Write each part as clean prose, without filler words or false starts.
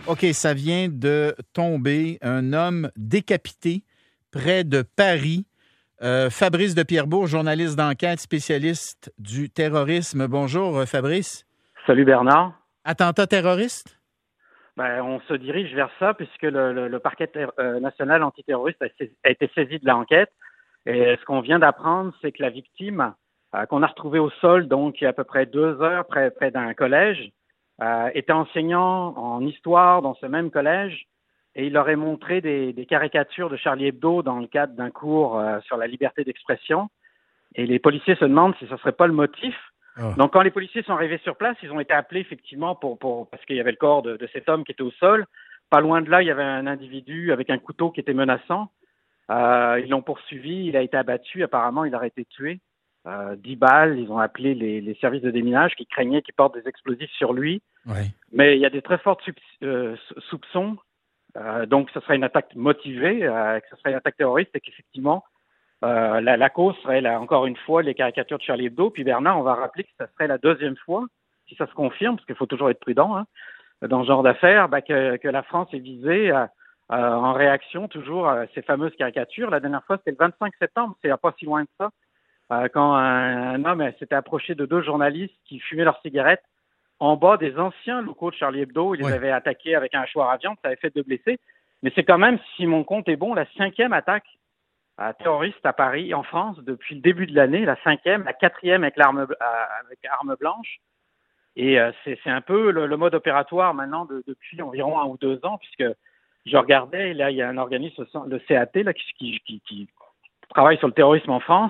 OK, ça vient de tomber. Un homme décapité près de Paris. Fabrice de Pierrebourg, journaliste d'enquête, spécialiste du terrorisme. Bonjour, Fabrice. Salut Bernard. Attentat terroriste? On se dirige vers ça puisque le parquet national antiterroriste a été saisi de l'enquête. Et ce qu'on vient d'apprendre, c'est que la victime qu'on a retrouvée au sol, donc il y a à peu près 2 heures près d'un collège, était enseignant en histoire dans ce même collège et il aurait montré des caricatures de Charlie Hebdo dans le cadre d'un cours sur la liberté d'expression. Et les policiers se demandent si ce serait pas le motif. Oh. Donc, quand les policiers sont arrivés sur place, ils ont été appelés effectivement parce qu'il y avait le corps de cet homme qui était au sol. Pas loin de là, il y avait un individu avec un couteau qui était menaçant. Ils l'ont poursuivi, il a été abattu. Apparemment, il aurait été tué. 10 balles. Ils ont appelé les services de déminage qui craignaient qu'il porte des explosifs sur lui. Ouais. Mais il y a des très forts soupçons. Donc, ce serait une attaque motivée, que ce serait une attaque terroriste et qu'effectivement, la cause serait, encore une fois, les caricatures de Charlie Hebdo. Puis Bernard, on va rappeler que ça serait la 2e fois, si ça se confirme, parce qu'il faut toujours être prudent dans ce genre d'affaires, que la France est visée en réaction toujours à ces fameuses caricatures. La dernière fois, c'était le 25 septembre, c'est il n'y a pas si loin de ça, quand un homme s'était approché de 2 journalistes qui fumaient leurs cigarettes en bas des anciens locaux de Charlie Hebdo. Il les avait attaqués avec un hachoir à viande, ça avait fait 2 blessés. Mais c'est quand même, si mon compte est bon, la 5e attaque terroriste à Paris, en France, depuis le début de l'année, la 5e, la 4e avec arme blanche. Et c'est un peu le mode opératoire maintenant depuis environ 1 ou 2 ans, puisque je regardais, là, il y a un organisme, le CAT, là, qui travaille sur le terrorisme en France.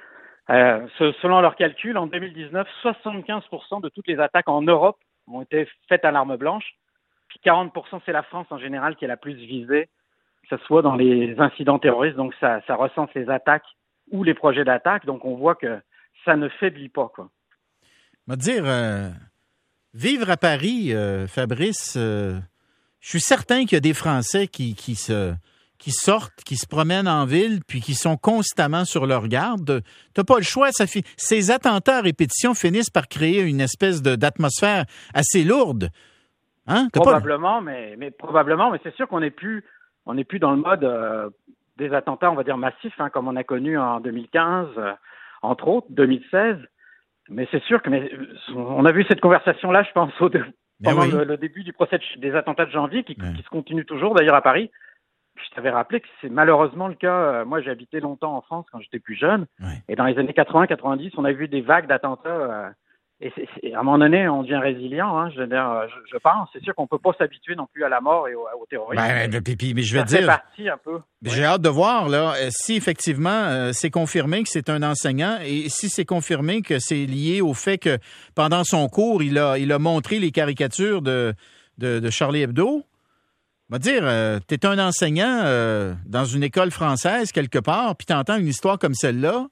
Selon leurs calculs, en 2019, 75% de toutes les attaques en Europe ont été faites à l'arme blanche. Puis 40%, c'est la France en général qui est la plus visée, que ce soit dans les incidents terroristes. Donc, ça recense les attaques ou les projets d'attaque. Donc, on voit que ça ne faiblit pas, quoi. Me dire, vivre à Paris, Fabrice, je suis certain qu'il y a des Français qui sortent, qui se promènent en ville, puis qui sont constamment sur leur garde. T'as pas le choix. Ces attentats à répétition finissent par créer une espèce d'atmosphère assez lourde. Hein? Probablement, mais c'est sûr qu'on n'est plus dans le mode des attentats, on va dire massifs, comme on a connu en 2015, entre autres, 2016. Mais c'est sûr que on a vu cette conversation-là, je pense, pendant le début du procès des attentats de janvier, qui se continue toujours d'ailleurs à Paris. Je t'avais rappelé que c'est malheureusement le cas. Moi, j'ai habité longtemps en France quand j'étais plus jeune. Ouais. Et dans les années 80-90, on a vu des vagues d'attentats. Et à un moment donné, on devient résilient. Je pense. C'est sûr qu'on ne peut pas s'habituer non plus à la mort et au terrorisme. Mais je vais te dire, fait partie un peu. J'ai hâte de voir là, si effectivement c'est confirmé que c'est un enseignant et si c'est confirmé que c'est lié au fait que pendant son cours, il a montré les caricatures de Charlie Hebdo. Va dire, t'es un enseignant dans une école française quelque part, puis t'entends une histoire comme celle-là.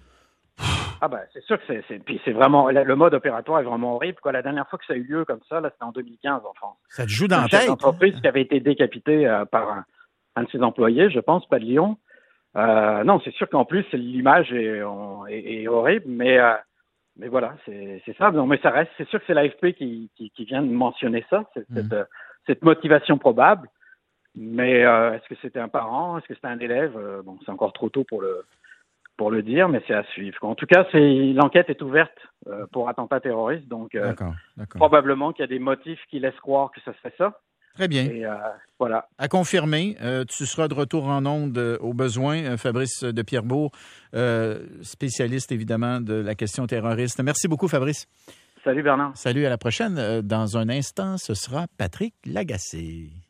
C'est sûr que c'est vraiment, le mode opératoire est vraiment horrible. La dernière fois que ça a eu lieu comme ça, là, c'était en 2015 en France. Ça te joue dans la tête. Une entreprise qui avait été décapitée par un de ses employés, je pense, pas de Lyon. Non, c'est sûr qu'en plus l'image est horrible, mais voilà, c'est ça. Non, mais ça reste. C'est sûr que c'est l'AFP qui vient de mentionner ça. Cette motivation probable, mais est-ce que c'était un parent, est-ce que c'était un élève? C'est encore trop tôt pour le dire, mais c'est à suivre. En tout cas, l'enquête est ouverte pour attentat terroriste, donc d'accord. Probablement qu'il y a des motifs qui laissent croire que ça serait ça. Très bien. Et voilà. À confirmer, tu seras de retour en ondes au besoin, Fabrice de Pierrebourg, spécialiste évidemment de la question terroriste. Merci beaucoup, Fabrice. Salut Bernard. Salut, à la prochaine. Dans un instant, ce sera Patrick Lagacé.